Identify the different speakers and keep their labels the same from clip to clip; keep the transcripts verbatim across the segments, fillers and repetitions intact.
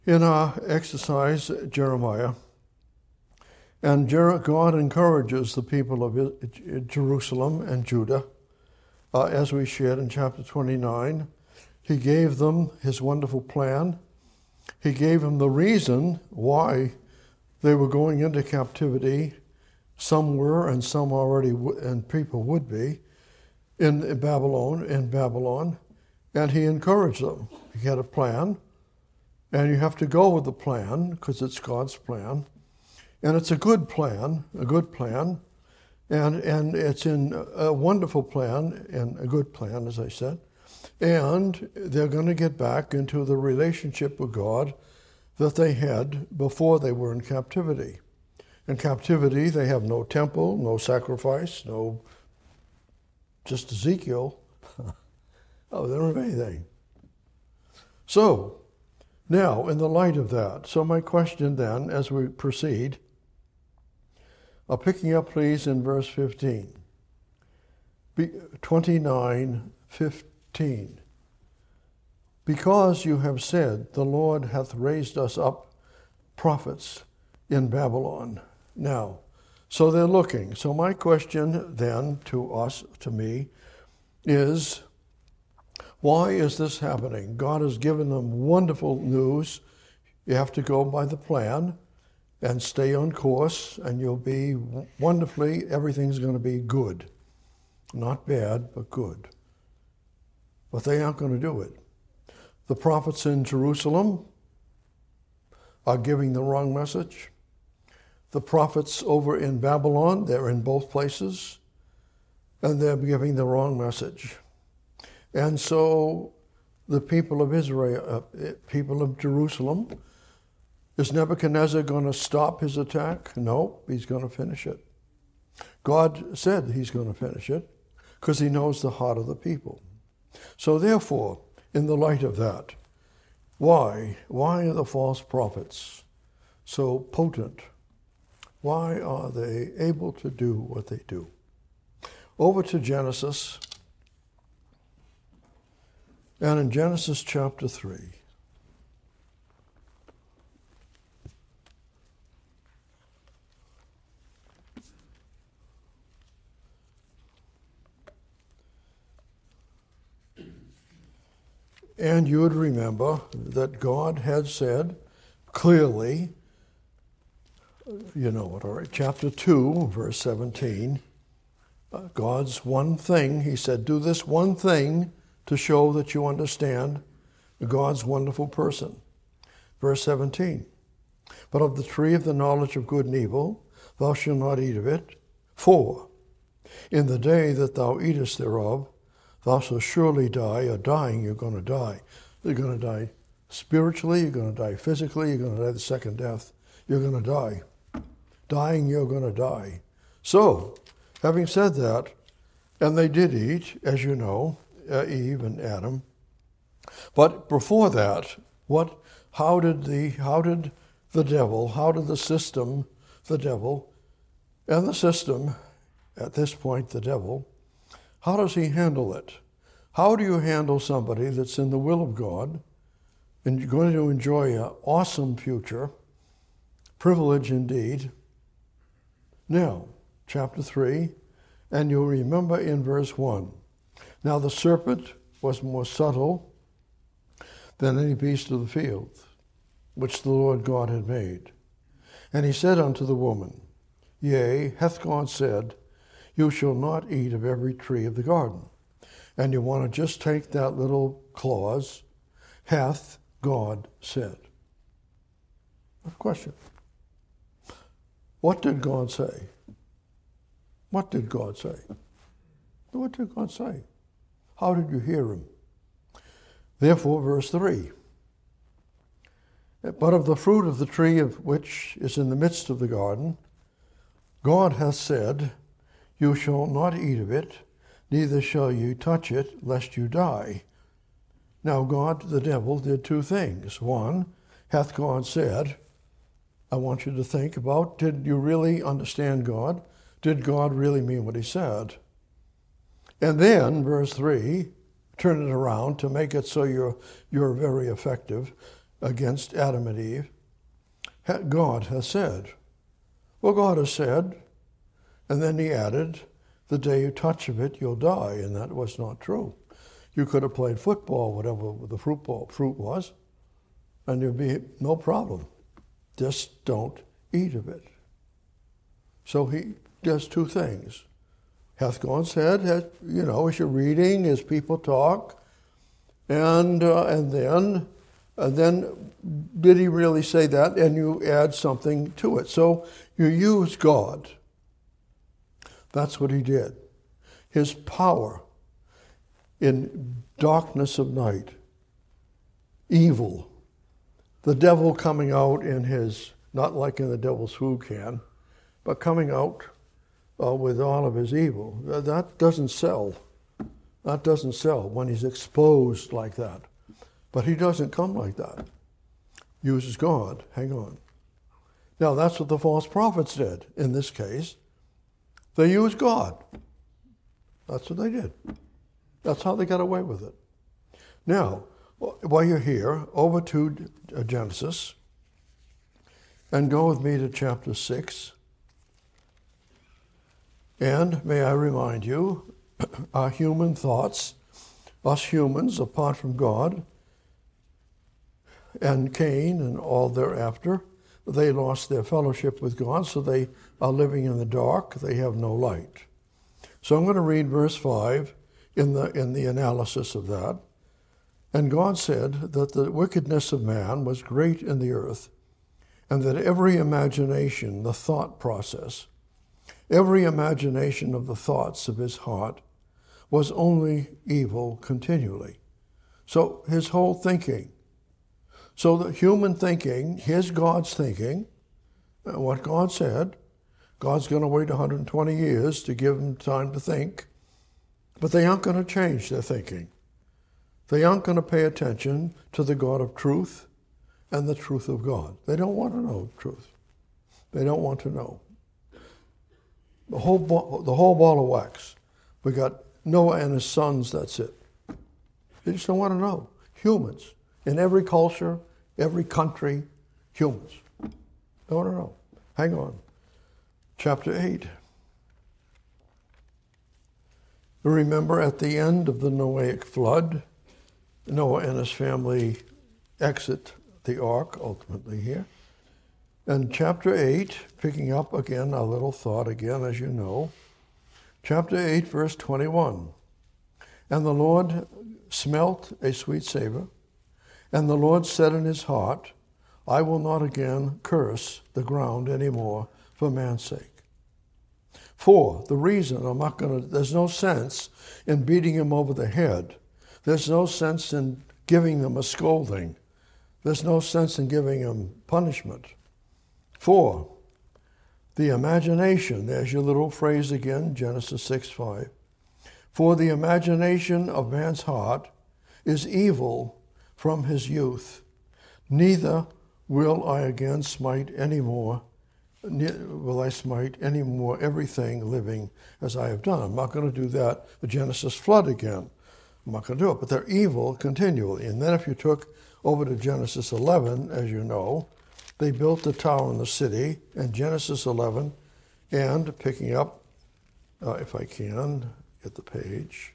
Speaker 1: in our exercise, Jeremiah, and God encourages the people of Jerusalem and Judah, uh, as we shared in chapter twenty-nine. He gave them his wonderful plan. He gave them the reason why they were going into captivity. Some were, and some already, w- and people would be, in Babylon, in Babylon. And he encouraged them. He had a plan, and you have to go with the plan because it's God's plan. And it's a good plan, a good plan, and, and it's in a wonderful plan, and a good plan, as I said. And they're going to get back into the relationship with God that they had before they were in captivity. In captivity, they have no temple, no sacrifice, no, just Ezekiel. Oh, they don't have anything. So, now, in the light of that, so my question then, as we proceed, uh, picking up please in verse fifteen, twenty-nine fifteen. Because you have said, the Lord hath raised us up prophets in Babylon. Now, so they're looking. So my question then to us, to me, is, why is this happening? God has given them wonderful news. You have to go by the plan and stay on course, and you'll be wonderfully, everything's going to be good. Not bad, but good. But they aren't going to do it. The prophets in Jerusalem are giving the wrong message. The prophets over in Babylon, they're in both places, and they're giving the wrong message. And so the people of Israel, uh, people of Jerusalem, is Nebuchadnezzar going to stop his attack? No, he's going to finish it. God said he's going to finish it because he knows the heart of the people. So therefore, in the light of that, why? Why are the false prophets so potent? Why are they able to do what they do? Over to Genesis. And in Genesis chapter three, and you would remember that God had said clearly, you know it, all right, chapter two, verse seventeen, uh, God's one thing, he said, do this one thing to show that you understand God's wonderful person. Verse seventeen, but of the tree of the knowledge of good and evil, thou shalt not eat of it, for in the day that thou eatest thereof, thou shalt surely die, or dying, you're going to die. You're going to die spiritually, you're going to die physically, you're going to die the second death. You're going to die. Dying, you're going to die. So, having said that, and they did eat, as you know, uh, Eve and Adam. But before that, what? How did the how did the devil, how did the system, the devil, and the system, at this point the devil, how does he handle it? How do you handle somebody that's in the will of God and you're going to enjoy an awesome future, privilege indeed? Now, chapter three, and you'll remember in verse one, now the serpent was more subtle than any beast of the field, which the Lord God had made. And he said unto the woman, yea, hath God said, you shall not eat of every tree of the garden. And you want to just take that little clause, hath God said. Question. What did God say? What did God say? What did God say? How did you hear him? Therefore, verse three, but of the fruit of the tree of which is in the midst of the garden, God hath said, you shall not eat of it, neither shall you touch it, lest you die. Now God, the devil, did two things. One, hath God said, I want you to think about, did you really understand God? Did God really mean what he said? And then, verse three, turn it around to make it so you're, you're very effective. against Adam and Eve, God has said. Well, God has said, and then he added, the day you touch of it, you'll die, and that was not true. You could have played football, whatever the fruit ball, fruit was, and there'd be no problem. Just don't eat of it. So he does two things. Hath God said, has, you know, as you're reading, as people talk, and uh, and then, and then did he really say that? And you add something to it. So you use God. That's what he did. His power in darkness of night, evil, the devil coming out in his, not like in the devil's food can, but coming out uh, with all of his evil. That doesn't sell. That doesn't sell when he's exposed like that. But he doesn't come like that. Uses God. Hang on. Now, that's what the false prophets did in this case. They used God. That's what they did. That's how they got away with it. Now, while you're here, over to Genesis, and go with me to chapter six. And may I remind you, our human thoughts, us humans, apart from God, and Cain and all thereafter, they lost their fellowship with God, so they are living in the dark. They have no light. So I'm going to read verse five in the in the analysis of that. And God said that the wickedness of man was great in the earth, and that every imagination, the thought process, every imagination of the thoughts of his heart was only evil continually. So his whole thinking. So the human thinking, his God's thinking, what God said, God's going to wait one hundred twenty years to give them time to think, but they aren't going to change their thinking. They aren't going to pay attention to the God of truth and the truth of God. They don't want to know truth. They don't want to know. The whole ball, the whole ball of wax. We got Noah and his sons, that's it. They just don't want to know. Humans. In every culture, every country, humans. Don't want to know. Hang on. Chapter eight. Remember at the end of the Noahic flood, Noah and his family exit the ark, ultimately here. And chapter eight, picking up again a little thought again, as you know. Chapter eight, verse twenty-one. And the Lord smelt a sweet savor, and the Lord said in his heart, I will not again curse the ground anymore for man's sake. For the reason I'm not going to, there's no sense in beating him over the head. There's no sense in giving them a scolding. There's no sense in giving them punishment. For the imagination, there's your little phrase again, Genesis six five. For the imagination of man's heart is evil from his youth. Neither will I again smite any more, will I smite any more everything living as I have done. I'm not going to do that, the Genesis flood again. I'm not going to do it, but they're evil continually. And then if you took over to Genesis eleven, as you know, they built the tower in the city, and Genesis eleven, and picking up, uh, if I can, get the page,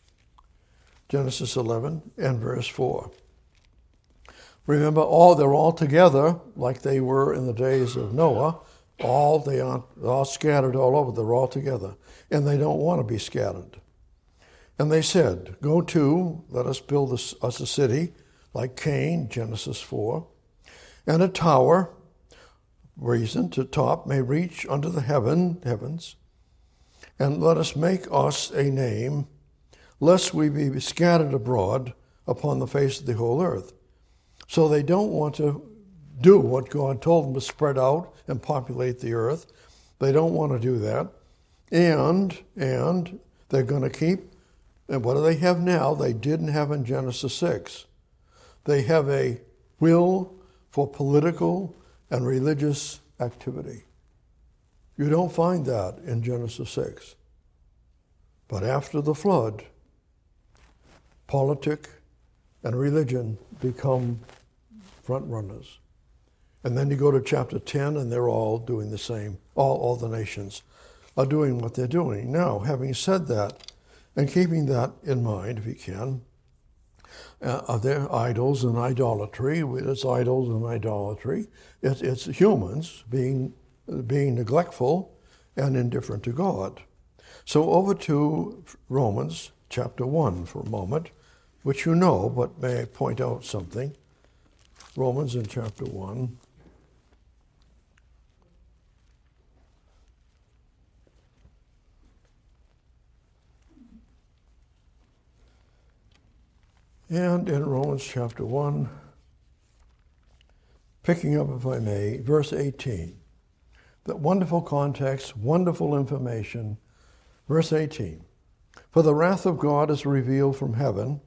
Speaker 1: Genesis eleven and verse four. Remember, all they're all together, like they were in the days of Noah. All they aren't all scattered all over. They're all together, and they don't want to be scattered. And they said, "Go to, let us build us, us a city, like Cain, Genesis four, and a tower, reason to top may reach unto the heaven heavens, and let us make us a name, lest we be scattered abroad upon the face of the whole earth." So they don't want to do what God told them to spread out and populate the earth. They don't want to do that. And, and they're going to keep, and what do they have now? They didn't have in Genesis six. They have a will for political and religious activity. You don't find that in Genesis six. But after the flood, politics and religion become front runners. And then you go to chapter ten, and they're all doing the same. All, all the nations are doing what they're doing. Now, having said that, and keeping that in mind, if you can, uh, are there idols and idolatry? It's idols and idolatry. It's, it's humans being, being neglectful and indifferent to God. So over to Romans chapter one for a moment, which you know, but may I point out something? Romans in chapter one. And in Romans chapter one, picking up, if I may, verse eighteen. That wonderful context, wonderful information. Verse eighteen. For the wrath of God is revealed from heaven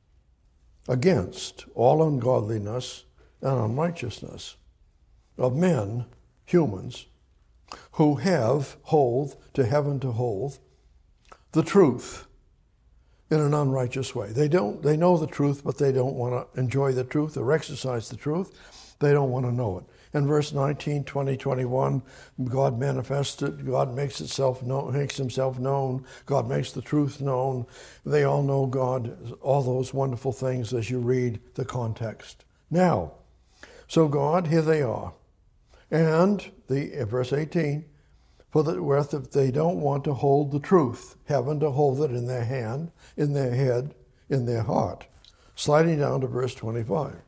Speaker 1: against all ungodliness and unrighteousness of men, humans, who have hold to heaven to hold the truth in an unrighteous way. They don't, they know the truth, but they don't want to enjoy the truth or exercise the truth. They don't want to know it. In verse nineteen, twenty, twenty-one, God manifested, God makes itself known, makes himself known, God makes the truth known. They all know God, all those wonderful things as you read the context. Now, so God, here they are. And the verse eighteen, for the wrath if they don't want to hold the truth, heaven to hold it in their hand, in their head, in their heart. Sliding down to verse twenty-five.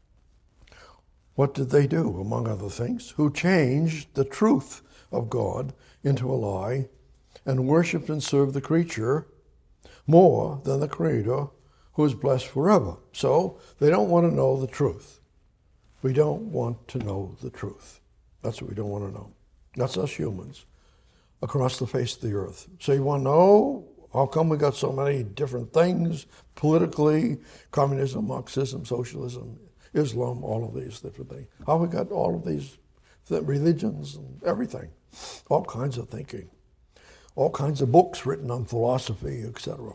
Speaker 1: What did they do, among other things? Who changed the truth of God into a lie and worshiped and served the creature more than the Creator, who is blessed forever. So they don't want to know the truth. We don't want to know the truth. That's what we don't want to know. That's us humans across the face of the earth. So you want to know, how come we got so many different things politically, communism, Marxism, socialism, Islam, all of these different things. How we got all of these religions and everything, all kinds of thinking, all kinds of books written on philosophy, et cetera.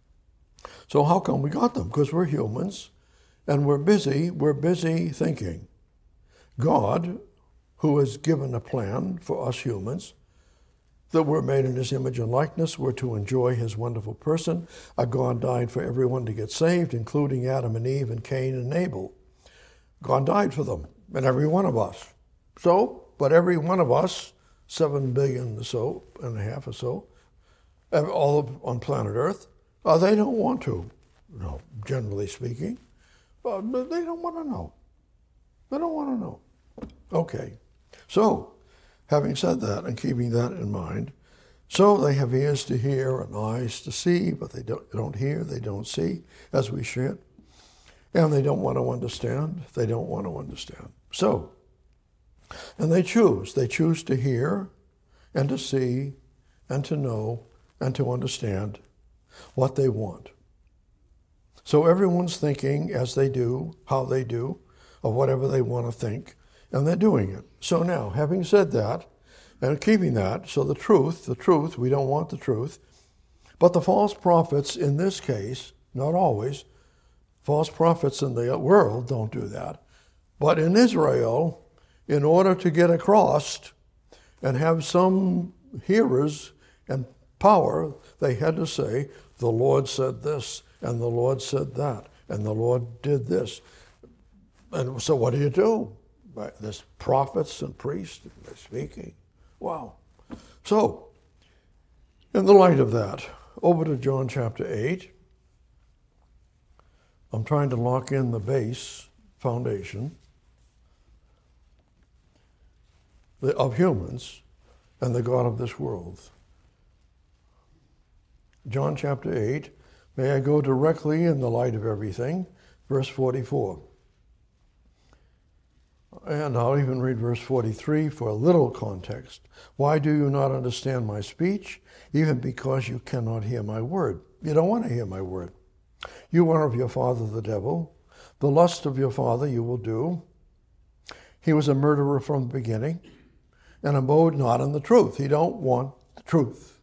Speaker 1: So how come we got them? Because we're humans, and we're busy, we're busy thinking. God, who has given a plan for us humans, that we're made in his image and likeness, we're to enjoy his wonderful person. Our God died for everyone to get saved, including Adam and Eve and Cain and Abel. God died for them, and every one of us. So, but every one of us, seven billion or so, and a half or so, all on planet Earth, uh, they don't want to, you know, generally speaking, uh, but they don't want to know. They don't want to know. Okay, so, having said that and keeping that in mind, so they have ears to hear and eyes to see, but they don't, they don't hear, they don't see, as we should. And they don't want to understand. They don't want to understand. So, and they choose. They choose to hear and to see and to know and to understand what they want. So everyone's thinking as they do, how they do, or whatever they want to think, and they're doing it. So now, having said that, and keeping that, so the truth, the truth, we don't want the truth, but the false prophets in this case, not always, false prophets in the world don't do that. But in Israel, in order to get across and have some hearers and power, they had to say, the Lord said this, and the Lord said that, and the Lord did this. And so what do you do? There's prophets and priests, they're speaking. Wow. So, in the light of that, over to John chapter eight. I'm trying to lock in the base foundation of humans and the God of this world. John chapter eight, may I go directly in the light of everything, verse forty-four. And I'll even read verse forty-three for a little context. Why do you not understand my speech? Even because you cannot hear my word. You don't want to hear my word. You are of your father the devil. The lust of your father you will do. He was a murderer from the beginning and abode not in the truth. He don't want the truth.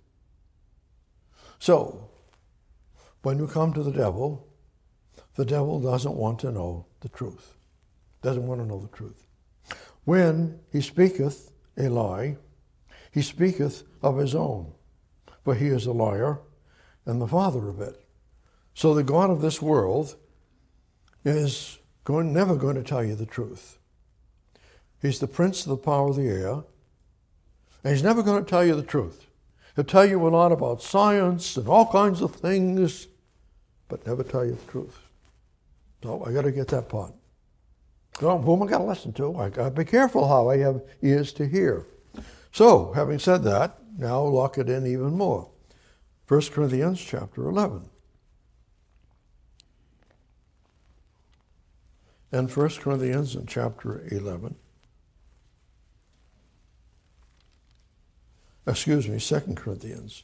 Speaker 1: So, when you come to the devil, the devil doesn't want to know the truth. Doesn't want to know the truth. When he speaketh a lie, he speaketh of his own, for he is a liar and the father of it. So the God of this world is going, never going to tell you the truth. He's the prince of the power of the air, and he's never going to tell you the truth. He'll tell you a lot about science and all kinds of things, but never tell you the truth. So I got to get that part. So whom I got to listen to? I got to be careful how I have ears to hear. So, having said that, now lock it in even more. First Corinthians chapter eleven. And First Corinthians in chapter eleven. Excuse me, Second Corinthians.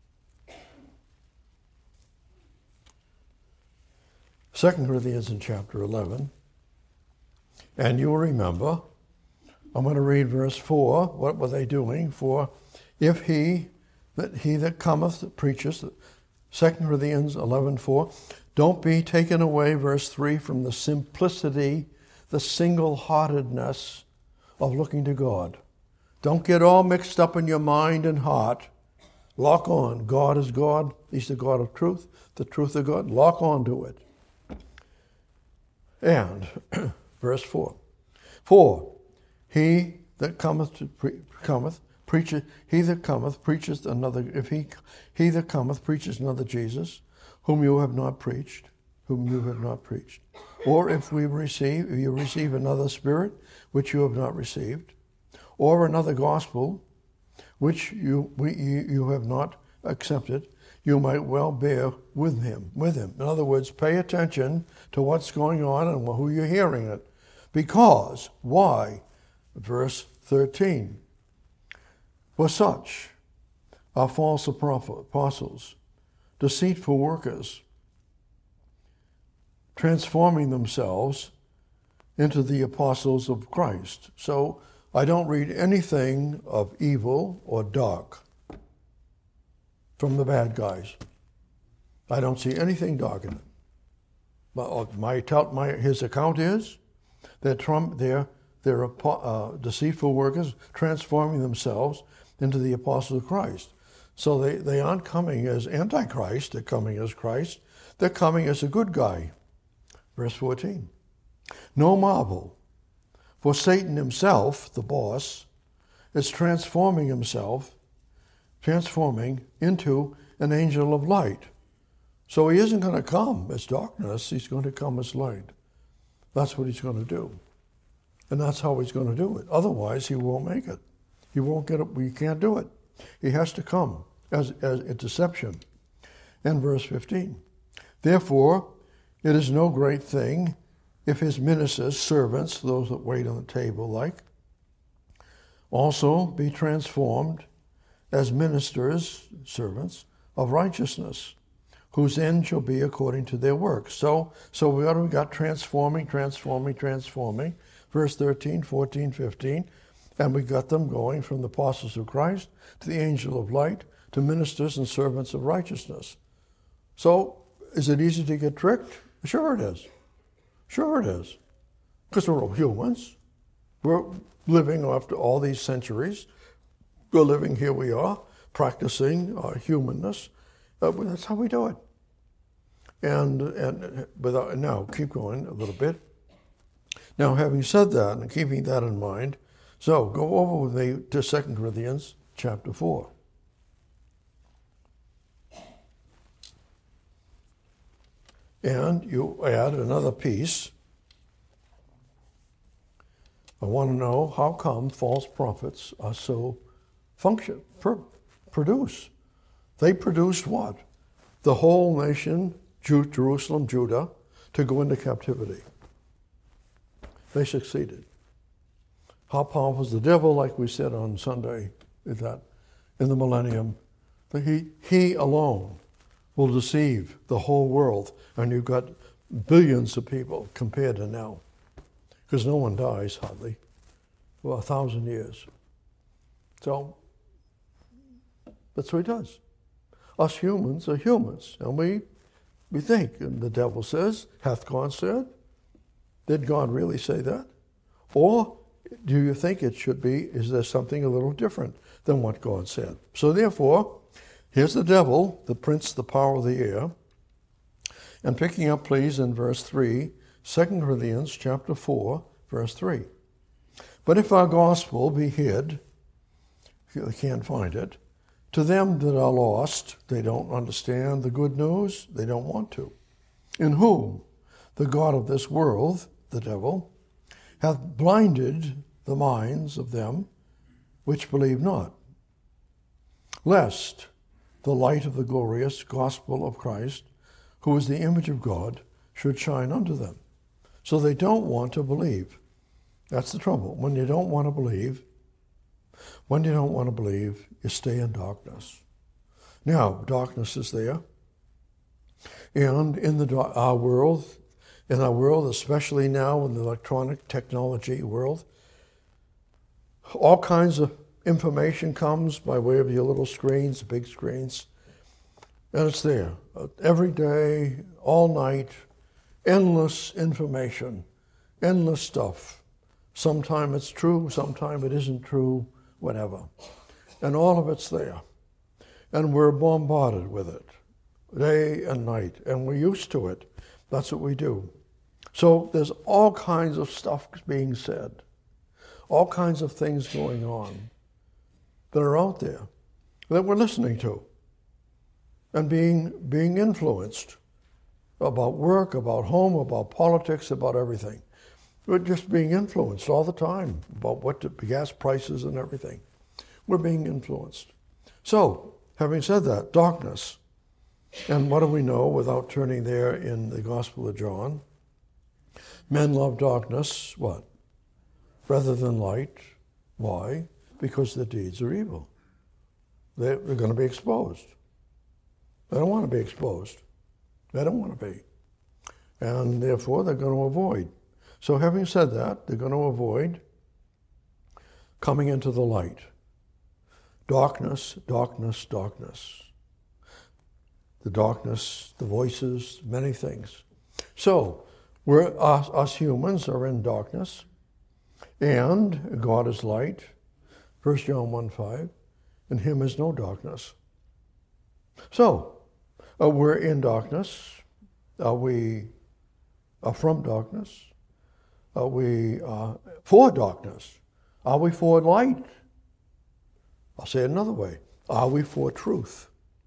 Speaker 1: Second Corinthians in chapter eleven. And you'll remember, I'm going to read verse four. What were they doing? For if he that he that cometh that preacheth, Second Corinthians eleven four, don't be taken away, verse three, from the simplicity, the single-heartedness of looking to God. Don't get all mixed up in your mind and heart. Lock on. God is God. He's the God of truth, the truth of God. Lock on to it. And verse four. For he that cometh to pre- cometh preacheth he that cometh preacheth another if he he that cometh preaches another Jesus, whom you have not preached, whom you have not preached. Or if we receive if you receive another spirit which you have not received, or another gospel which you we you, you have not accepted, you might well bear with him, with him. In other words, pay attention to what's going on and who you're hearing it. Because, why? Verse thirteen. For such are false apostles, deceitful workers, transforming themselves into the apostles of Christ. So, I don't read anything of evil or dark from the bad guys. I don't see anything dark in it. But my, my, his account is that Trump, they're, they're uh, deceitful workers transforming themselves into the apostles of Christ. So they, they aren't coming as Antichrist, they're coming as Christ. They're coming as a good guy. Verse fourteen. No marvel, for Satan himself, the boss, is transforming himself, transforming into an angel of light. So he isn't going to come as darkness, he's going to come as light. That's what he's going to do. And that's how he's going to do it. Otherwise, he won't make it. He won't get it. We can't do it. He has to come as, as a deception. And verse fifteen. Therefore, it is no great thing if his ministers, servants, those that wait on the table like, also be transformed as ministers, servants, of righteousness, whose end shall be according to their works. So, so we got, we got transforming, transforming, transforming, verse thirteen, fourteen, fifteen, and we got them going from the apostles of Christ to the angel of light to ministers and servants of righteousness. So, is it easy to get tricked? Sure it is. Sure it is. Because we're all humans. We're living after all these centuries. We're living, here we are, practicing our humanness. Uh, that's how we do it. And and without, now, keep going a little bit. Now, having said that and keeping that in mind, so go over with me to Second Corinthians chapter four. And you add another piece. I want to know how come false prophets are so function, pr- produce. They produced what? The whole nation, Jew, Jerusalem, Judah, to go into captivity. They succeeded. How powerful is the devil, like we said on Sunday, is that in the millennium, that he, he alone will deceive the whole world. And you've got billions of people compared to now. Because no one dies, hardly, for a thousand years. So, that's what he does. Us humans are humans, and we we think, and the devil says, hath God said? Did God really say that? Or do you think it should be, is there something a little different than what God said? So therefore, here's the devil, the prince, the power of the air. And picking up, please, in verse three, Second Corinthians chapter four, verse three. But if our gospel be hid, they can't find it, to them that are lost, they don't understand the good news, they don't want to. In whom the God of this world, the devil, hath blinded the minds of them which believe not, lest the light of the glorious gospel of Christ, who is the image of God, should shine unto them. So they don't want to believe. That's the trouble. When you don't want to believe, when you don't want to believe, you stay in darkness. Now, darkness is there. And in the our world, in our world, especially now in the electronic technology world, all kinds of information comes by way of your little screens, big screens, and it's there. Every day, all night, endless information, endless stuff. Sometimes it's true, sometimes it isn't true, whatever. And all of it's there. And we're bombarded with it, day and night, and we're used to it. That's what we do. So there's all kinds of stuff being said, all kinds of things going on that are out there that we're listening to and being being influenced about work, about home, about politics, about everything. We're just being influenced all the time about what the gas prices and everything. We're being influenced. So, having said that, darkness. And what do we know without turning there in the Gospel of John? Men love darkness, what? Rather than light. Why? Because their deeds are evil. They're going to be exposed. They don't want to be exposed. They don't want to be. And therefore, they're going to avoid. So having said that, they're going to avoid coming into the light. Darkness, darkness, darkness. The darkness, the voices, many things. So, we're, us, us humans are in darkness, and God is light. First John one five, in him is no darkness. So, uh, we're in darkness. Are we are from darkness? Are we uh, for darkness? Are we for light? I'll say it another way. Are we for truth?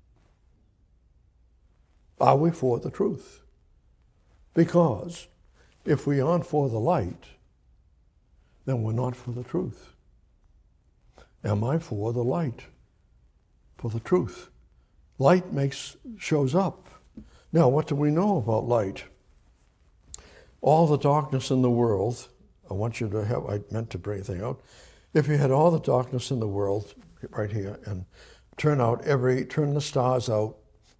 Speaker 1: Are we for the truth? Because if we aren't for the light, then we're not for the truth. Am I for the light? For the truth? Light makes shows up. Now, what do we know about light? All the darkness in the world, I want you to have, I meant to bring anything out. If you had all the darkness in the world, right here, and turn out every, turn the stars out,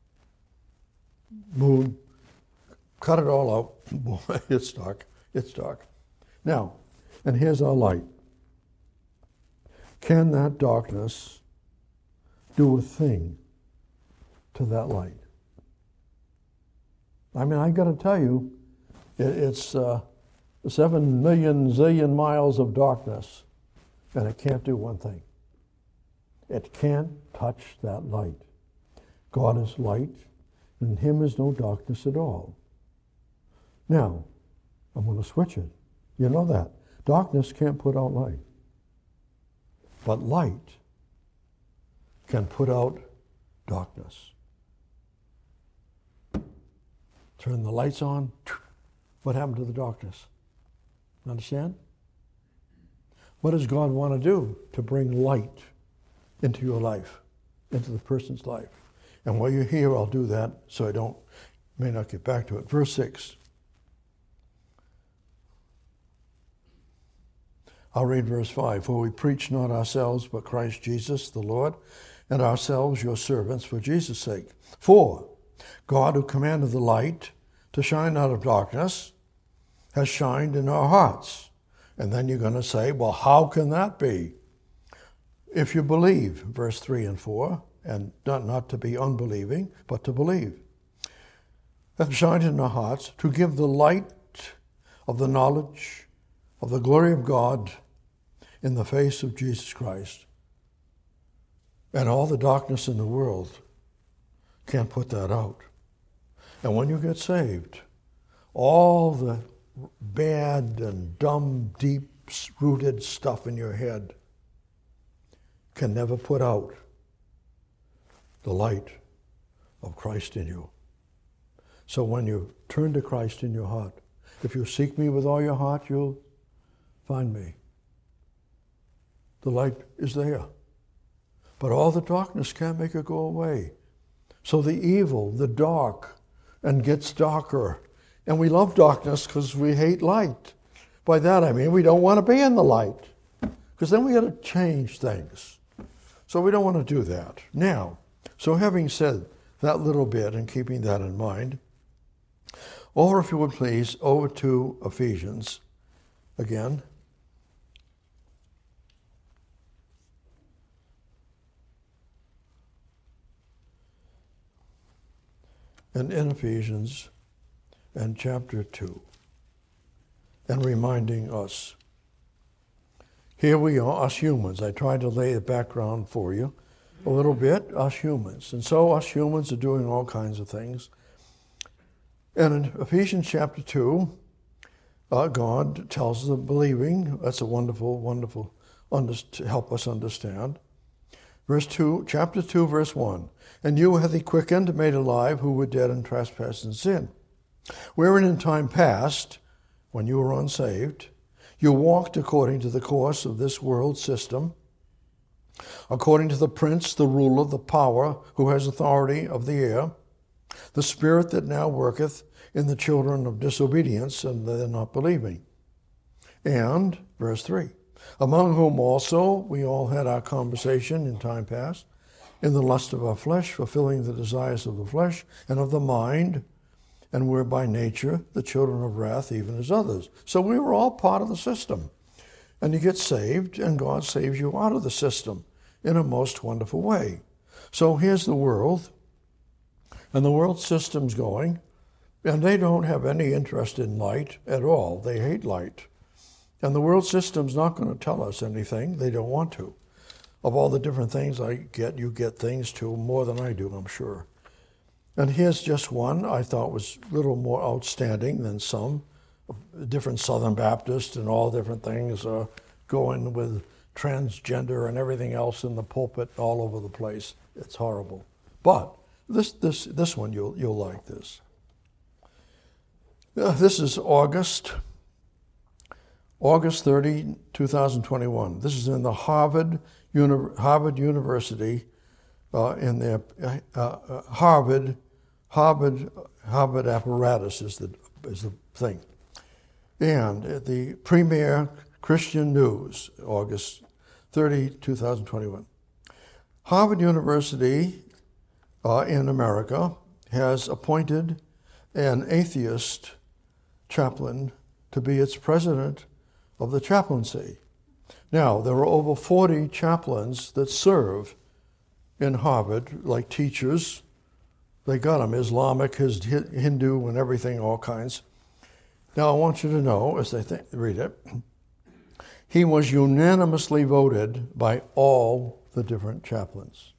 Speaker 1: moon, cut it all out, boy, it's dark, it's dark. Now, and here's our light. Can that darkness do a thing to that light? I mean, I got to tell you, it, it's uh, seven million zillion miles of darkness, and it can't do one thing. It can't touch that light. God is light, and in him is no darkness at all. Now, I'm going to switch it. You know that. Darkness can't put out light. But light can put out darkness. Turn the lights on. What happened to the darkness? Understand? What does God want to do to bring light into your life, into the person's life? And while you're here, I'll do that so I don't, may not get back to it. Verse six. I'll read verse five. For we preach not ourselves, but Christ Jesus the Lord, and ourselves your servants for Jesus' sake. For God, who commanded the light to shine out of darkness, has shined in our hearts. And then you're going to say, well, how can that be? If you believe, verse three and four, and not, not to be unbelieving, but to believe. Has shined in our hearts to give the light of the knowledge of the glory of God in the face of Jesus Christ. And all the darkness in the world can't put that out. And when you get saved, all the bad and dumb, deep-rooted stuff in your head can never put out the light of Christ in you. So when you turn to Christ in your heart, if you seek me with all your heart, you'll find me. The light is there. But all the darkness can't make it go away. So the evil, the dark, and gets darker. And we love darkness because we hate light. By that I mean we don't want to be in the light. Because then we got to change things. So we don't want to do that. Now, so having said that little bit and keeping that in mind, over, if you would please, over to Ephesians again. And in Ephesians and chapter two, and reminding us, here we are, us humans. I tried to lay the background for you a little bit, us humans. And so us humans are doing all kinds of things. And in Ephesians chapter two, uh, God tells the believing, that's a wonderful, wonderful, under, to help us understand. Verse two, chapter two, verse one. And you hath he quickened, and made alive, who were dead in trespass and sin, wherein in time past, when you were unsaved, you walked according to the course of this world system, according to the prince, the ruler, the power, who has authority of the air, the spirit that now worketh in the children of disobedience, and they're not believing. And, verse three, among whom also we all had our conversation in time past, in the lust of our flesh, fulfilling the desires of the flesh and of the mind, and were by nature the children of wrath, even as others. So we were all part of the system. And you get saved, and God saves you out of the system in a most wonderful way. So here's the world, and the world system's going, and they don't have any interest in light at all. They hate light. And the world system's not going to tell us anything. They don't want to. Of all the different things I get, you get things too, more than I do, I'm sure. And here's just one I thought was a little more outstanding than some. Different Southern Baptists and all different things are going with transgender and everything else in the pulpit all over the place. It's horrible. But this this this one, you'll, you'll like this. Uh, this is August, August thirtieth, twenty twenty-one. This is in the Harvard Uni- Harvard University, uh, in their uh, uh, Harvard Harvard Harvard apparatus is the is the thing, and the Premier Christian News, August thirtieth, twenty twenty-one. Harvard University uh, in America has appointed an atheist chaplain to be its president of the chaplaincy. Now, there are over forty chaplains that serve in Harvard, like teachers. They got them, Islamic, Hindu, and everything, all kinds. Now, I want you to know, as they th- read it, he was unanimously voted by all the different chaplains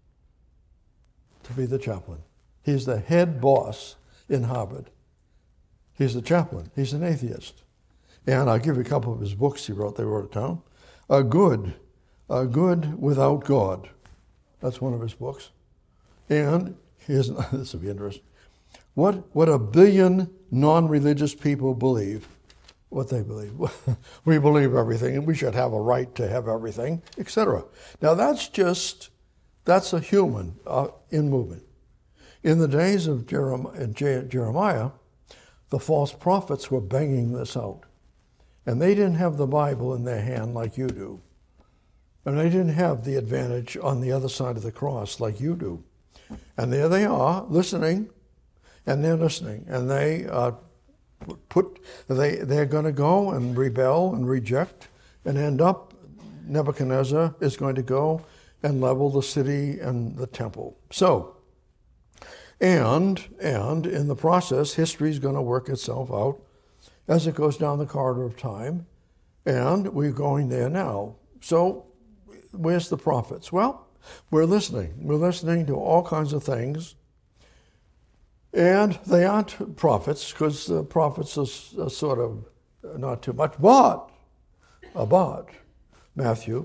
Speaker 1: to be the chaplain. He's the head boss in Harvard. He's the chaplain. He's an atheist. And I'll give you a couple of his books he wrote. They wrote it down. A good, a good without God. That's one of his books. And here's, this will be interesting. What, what a billion non-religious people believe, what they believe. We believe everything, and we should have a right to have everything, et cetera. Now that's just, that's a human uh, in movement. In the days of Jeremiah, the false prophets were banging this out. And they didn't have the Bible in their hand like you do. And they didn't have the advantage on the other side of the cross like you do. And there they are, listening, and they're listening. And they uh, put, they, they're going to go and rebel and reject and end up, Nebuchadnezzar is going to go and level the city and the temple. So, and, and in the process, history is going to work itself out. as it goes down the corridor of time, and we're going there now. So where's the prophets? Well, we're listening. We're listening to all kinds of things, and they aren't prophets, because the prophets are, are sort of not too much, but about Matthew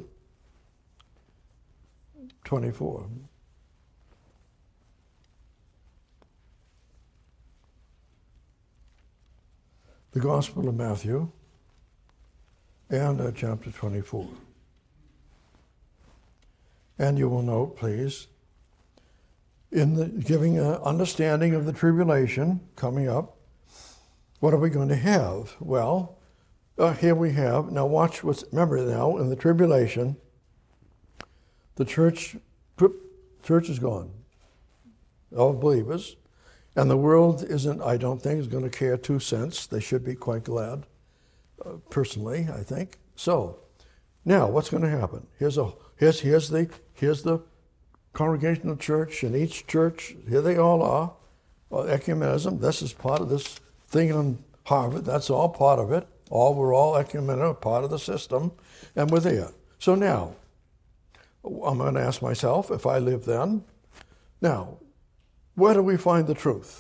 Speaker 1: twenty-four. The Gospel of Matthew and uh, chapter twenty-four. And you will note, please, in the giving an understanding of the tribulation coming up, what are we going to have? Well, uh, here we have, now watch what's, remember now, in the tribulation, the church, church is gone, all believers, and the world isn't, I don't think, is going to care two cents. They should be quite glad, uh, personally, I think. So, now what's going to happen? Here's a here's here's the here's the congregational church, and each church, here they all are. Well, ecumenism, this is part of this thing on Harvard. That's all part of it. All we're all ecumenical, part of the system, and we're there. So now, I'm going to ask myself, if I live then, now, where do we find the truth?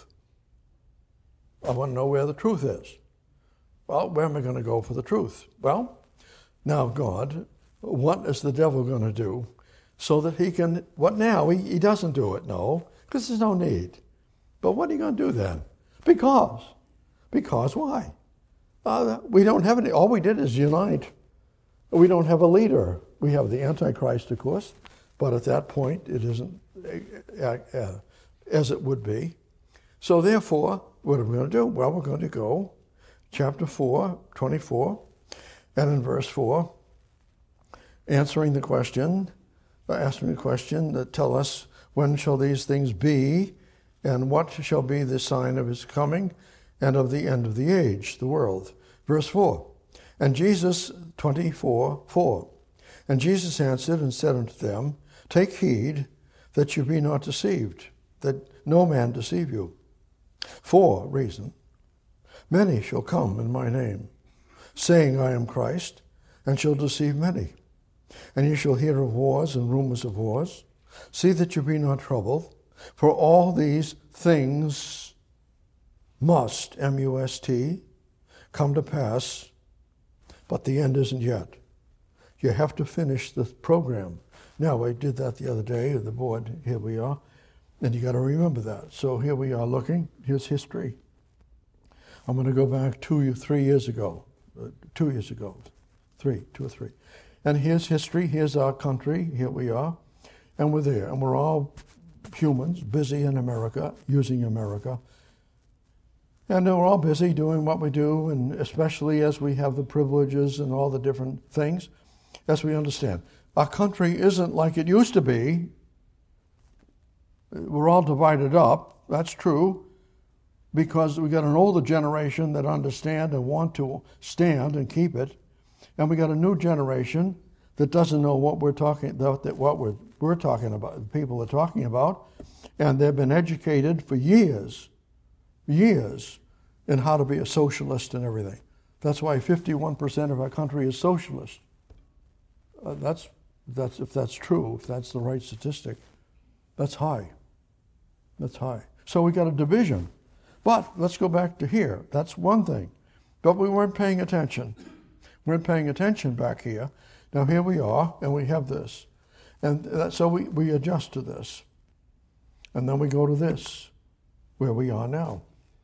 Speaker 1: I want to know where the truth is. Well, where am I going to go for the truth? Well, now God, what is the devil going to do so that he can, what now? He, he doesn't do it, no, because there's no need. But what are you going to do then? Because. Because why? Uh, we don't have any, all we did is unite. We don't have a leader. We have the Antichrist, of course, but at that point it isn't uh, uh, as it would be. So therefore, what are we going to do? Well, we're going to go, chapter four, twenty-four, and in verse four, answering the question, asking the question that tell us, when shall these things be, and what shall be the sign of his coming, and of the end of the age, the world? Verse four, and Jesus, twenty-four, four, and Jesus answered and said unto them, take heed that you be not deceived, that no man deceive you. For, reason, many shall come in my name, saying, I am Christ, and shall deceive many. And you shall hear of wars and rumors of wars. See that you be not troubled, for all these things must, M U S T, come to pass, but the end isn't yet. You have to finish the program. Now, I did that the other day at the board. Here we are. And you got to remember that. So here we are looking. Here's history. I'm going to go back two, three years ago. Uh, two years ago. Three, two or three. And here's history. Here's our country. Here we are. And we're there. And we're all humans, busy in America, using America. And we're all busy doing what we do, and especially as we have the privileges and all the different things, as we understand. Our country isn't like it used to be. We're all divided up. That's true, because we got an older generation that understand and want to stand and keep it, and we got a new generation that doesn't know what we're talking that what we're we're talking about. People are talking about, and they've been educated for years, years, in how to be a socialist and everything. That's why fifty-one percent of our country is socialist. Uh, that's that's if that's true, if that's the right statistic, that's high. That's high. So we got a division. But let's go back to here. That's one thing. But we weren't paying attention. We weren't paying attention back here. Now here we are, and we have this. And that, so we, we adjust to this. And then we go to this, where we are now.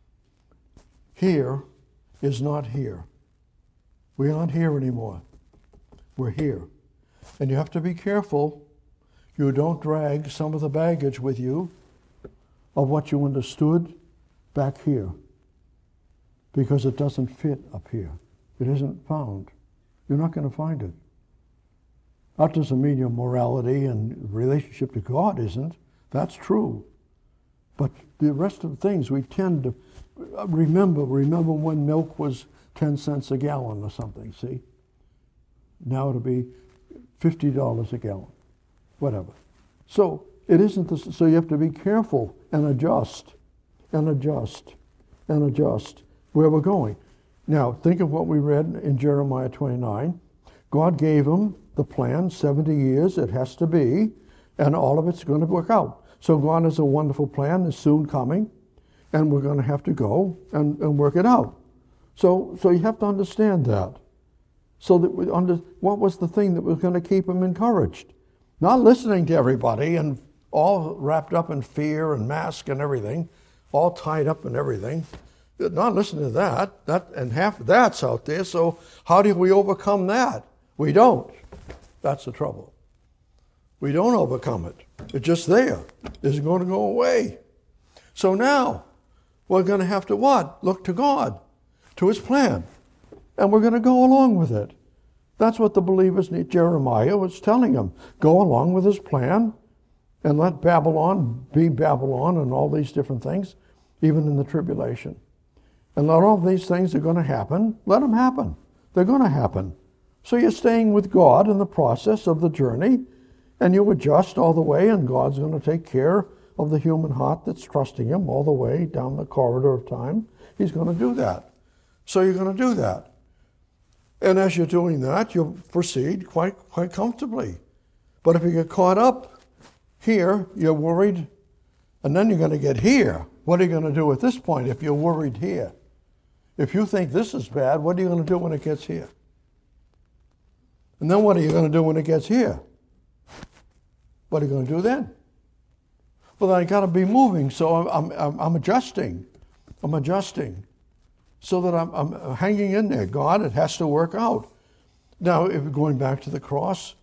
Speaker 1: Here is not here. We aren't here anymore. We're here. And you have to be careful you don't drag some of the baggage with you of what you understood back here, because it doesn't fit up here. It isn't found. You're not going to find it. That doesn't mean your morality and relationship to God isn't. That's true. But the rest of the things we tend to remember. Remember when milk was ten cents a gallon or something, see? Now it'll be fifty dollars a gallon, whatever. So it isn't this, so you have to be careful and adjust, and adjust, and adjust where we're going. Now, think of what we read in Jeremiah twenty-nine. God gave him the plan, seventy years it has to be, and all of it's going to work out. So God has a wonderful plan that's soon coming, and we're going to have to go and, and work it out. So, so you have to understand that. So that we under, what was the thing that was going to keep him encouraged? Not listening to everybody and all wrapped up in fear and mask and everything, all tied up in everything. Not listening to that. That and half of that's out there. So how do we overcome that? We don't. That's the trouble. We don't overcome it. It's just there. It's going to go away. So now we're going to have to what? Look to God, to his plan. And we're going to go along with it. That's what the believers need. Jeremiah was telling them, go along with his plan and let Babylon be Babylon and all these different things, even in the tribulation. And let all these things are going to happen. Let them happen. They're going to happen. So you're staying with God in the process of the journey, and you adjust all the way, and God's going to take care of the human heart that's trusting him all the way down the corridor of time. He's going to do that. So you're going to do that. And as you're doing that, you'll proceed quite quite comfortably. But if you get caught up here, you're worried, and then you're going to get here. What are you going to do at this point if you're worried here? If you think this is bad, what are you going to do when it gets here? And then what are you going to do when it gets here? What are you going to do then? Well, I got to be moving, so I'm, I'm, I'm adjusting. I'm adjusting. So that I'm, I'm hanging in there. God, it has to work out. Now, if going back to the cross,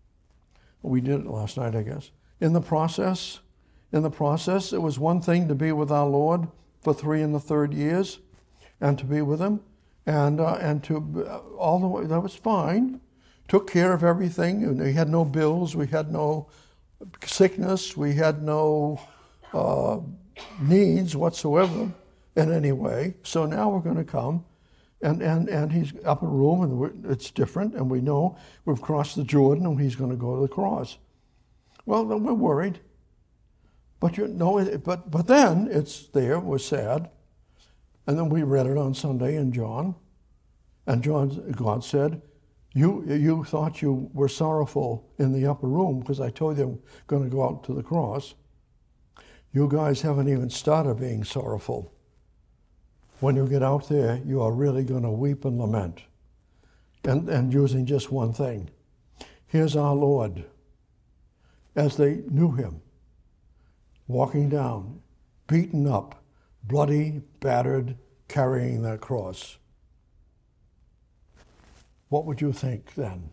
Speaker 1: we did it last night, I guess. In the process, in the process, it was one thing to be with our Lord for three and the third years, and to be with him, and uh, and to uh, all the way. That was fine. Took care of everything. We had no bills. We had no sickness. We had no uh, needs whatsoever in any way. So now we're going to come, and, and, and he's up in a room, and we're, it's different, and we know we've crossed the Jordan, and he's going to go to the cross. Well, then we're worried. But you know, but but then it's there. We're sad, and then we read it on Sunday in John, and John, God said, "You you thought you were sorrowful in the upper room because I told you I'm going to go out to the cross. You guys haven't even started being sorrowful. When you get out there, you are really going to weep and lament." And and using just one thing. Here's our Lord, as they knew him, walking down, beaten up, bloody, battered, carrying that cross. What would you think then?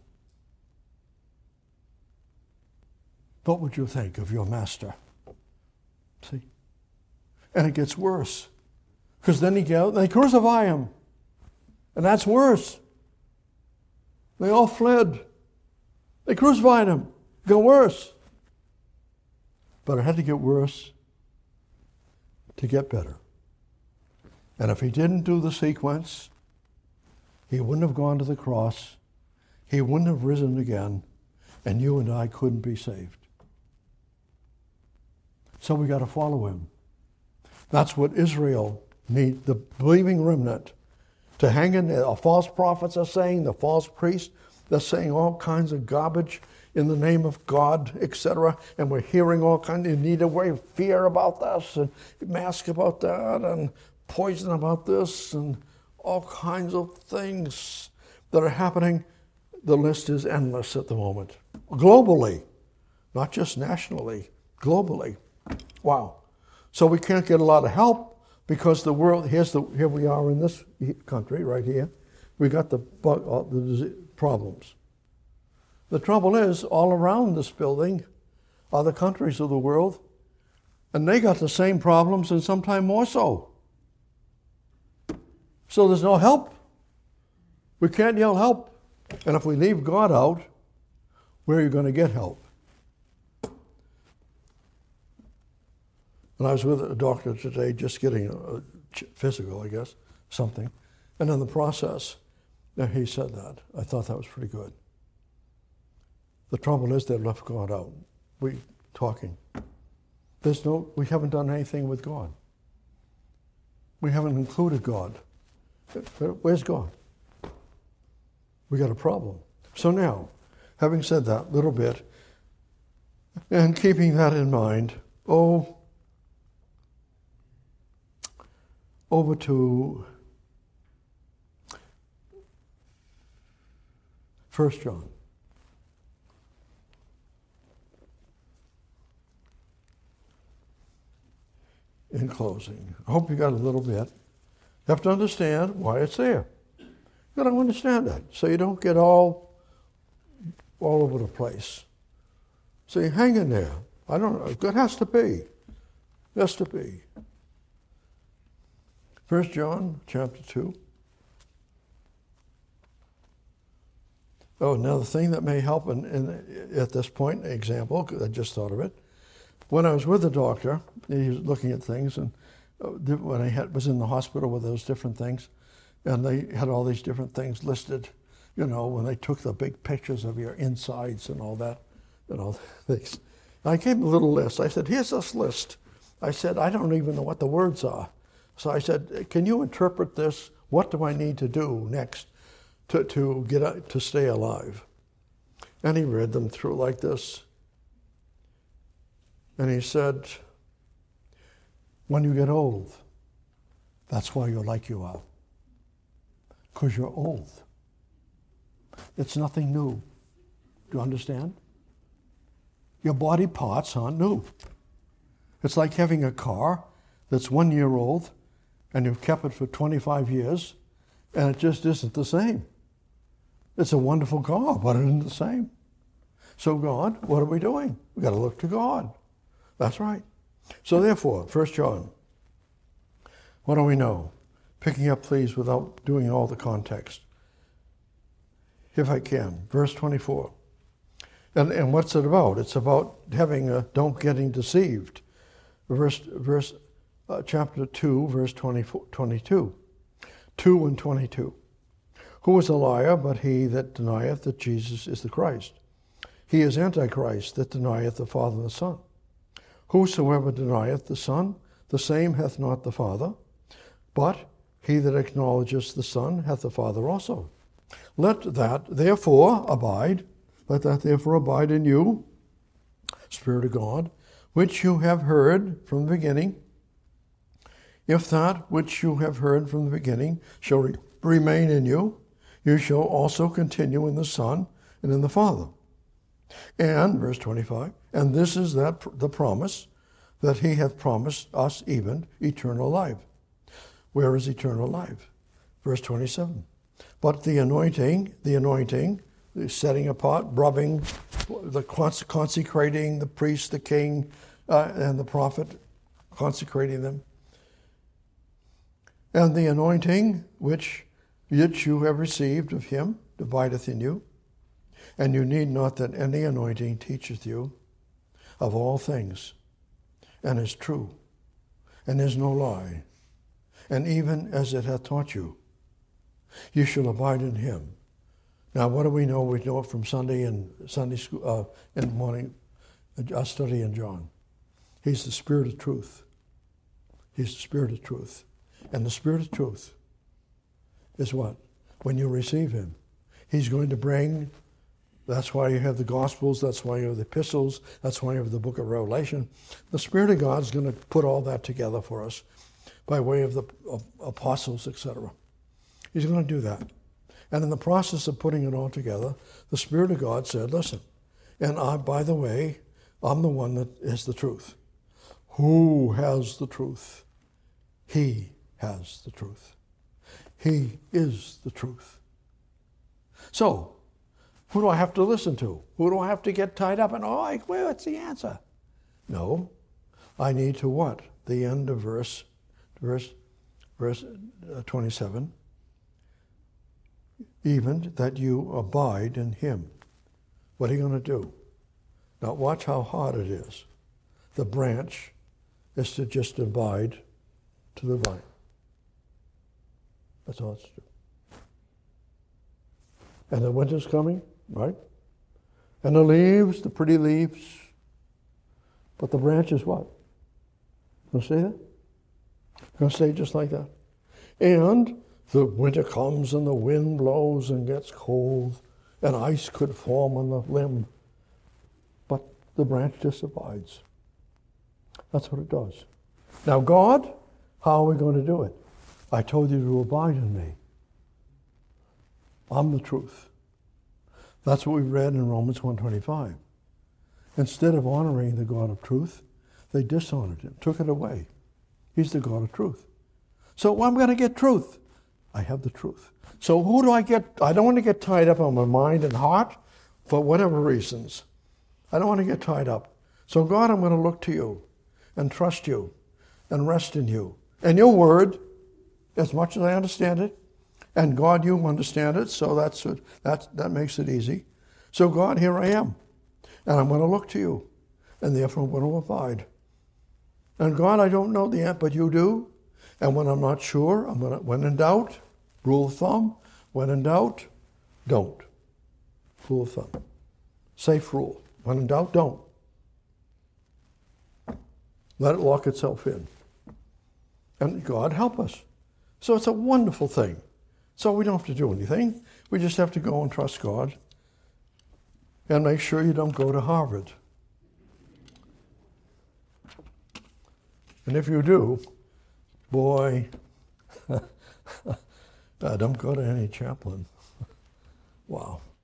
Speaker 1: What would you think of your master? See? And it gets worse. Because then he goes, they crucify him. And that's worse. They all fled. They crucified him. It got worse. But it had to get worse to get better. And if he didn't do the sequence, he wouldn't have gone to the cross. He wouldn't have risen again. And you and I couldn't be saved. So we got to follow him. That's what Israel need, the believing remnant, to hang in there. The false prophets are saying, the false priests, they're saying all kinds of garbage in the name of God, et cetera. And we're hearing all kinds, you need to wear fear about this, and mask about that, and poison about this, and all kinds of things that are happening. The list is endless at the moment. Globally, not just nationally, globally. Wow. So we can't get a lot of help because the world, here's the, here we are in this country right here. We got the, uh, the problems. The trouble is, all around this building are the countries of the world, and they got the same problems and sometimes more so. So there's no help. We can't yell help. And if we leave God out, where are you going to get help? And I was with a doctor today just getting a, a physical, I guess, something. And in the process, he said that. I thought that was pretty good. The trouble is they've left God out. We talking. There's no, we haven't done anything with God. We haven't included God. Where's God? We got a problem. So now, having said that little bit, and keeping that in mind, oh, over to First John. In closing, I hope you got a little bit. You have to understand why it's there. You got to understand that, so you don't get all all over the place. So you hang in there. I don't know. It has to be. It has to be. First John chapter two. Oh, another thing that may help in, in, at this point, an example, because I just thought of it. When I was with the doctor, he was looking at things, and when I had, was in the hospital with those different things, and they had all these different things listed, you know, when they took the big pictures of your insides and all that, and all things. And I gave him a little list. I said, here's this list. I said, I don't even know what the words are. So I said, can you interpret this? What do I need to do next to, to get to stay alive? And he read them through like this. And he said, when you get old, that's why you're like you are. Because you're old. It's nothing new. Do you understand? Your body parts aren't new. It's like having a car that's one year old and you've kept it for twenty-five years and it just isn't the same. It's a wonderful car, but it isn't the same. So God, what are we doing? We've got to look to God. That's right. So therefore, First John, what do we know? Picking up, please, without doing all the context. If I can, verse twenty-four. And, and what's it about? It's about having a, don't getting deceived. Verse, verse, uh, chapter two, verse twenty-four, twenty-two. two and twenty-two. Who is a liar but he that denieth that Jesus is the Christ? He is Antichrist that denieth the Father and the Son. Whosoever denieth the Son, the same hath not the Father, but he that acknowledgeth the Son hath the Father also. Let that therefore abide, let that therefore abide in you, Spirit of God, which you have heard from the beginning. If that which you have heard from the beginning shall re- remain in you, you shall also continue in the Son and in the Father. And, verse twenty-five, and this is that the promise, that he hath promised us even eternal life. Where is eternal life? Verse twenty-seven. But the anointing, the anointing, the setting apart, rubbing, the consecrating, the priest, the king, uh, and the prophet, consecrating them. And the anointing which, which you have received of him abideth in you. And you need not that any anointing teacheth you of all things, and is true, and is no lie. And even as it hath taught you, you shall abide in him. Now, what do we know? We know it from Sunday and Sunday school, uh, in the morning, our study in John. He's the Spirit of truth. He's the Spirit of truth. And the Spirit of truth is what? When you receive him, he's going to bring. That's why you have the Gospels. That's why you have the epistles. That's why you have the book of Revelation. The Spirit of God is going to put all that together for us by way of the of apostles, et cetera. He's going to do that. And in the process of putting it all together, the Spirit of God said, listen, and I, by the way, I'm the one that is the truth. Who has the truth? He has the truth. He is the truth. So, who do I have to listen to? Who do I have to get tied up in? Oh, like, well, what's the answer? No, I need to what? The end of verse, verse, verse twenty-seven. Even that you abide in him. What are you going to do? Now watch how hard it is. The branch is to just abide to the vine. That's all it's to do. And the winter's coming, right? And the leaves, the pretty leaves. But the branch is what? Going to stay there? Going to stay just like that. And The winter comes and the wind blows and gets cold, and ice could form on the limb, but the branch just abides. That's what it does. Now, God, how are we going to do it? I told you to abide in me. I'm the truth. That's what we read in Romans one twenty-five. Instead of honoring the God of truth, they dishonored him, took it away. He's the God of truth. So I'm going to get truth. I have the truth. So who do I get? I don't want to get tied up on my mind and heart for whatever reasons. I don't want to get tied up. So God, I'm going to look to you and trust you and rest in you. And your word, as much as I understand it, and God, you understand it, so that's what, that, that makes it easy. So God, here I am, and I'm going to look to you, and therefore I'm going to abide. And God, I don't know the answer, but you do. And when I'm not sure, I'm going to, when in doubt, rule of thumb, when in doubt, don't. Rule of thumb. Safe rule. When in doubt, don't. Let it lock itself in. And God help us. So it's a wonderful thing. So we don't have to do anything. We just have to go and trust God and make sure you don't go to Harvard. And if you do, boy, uh, don't go to any chaplain. Wow.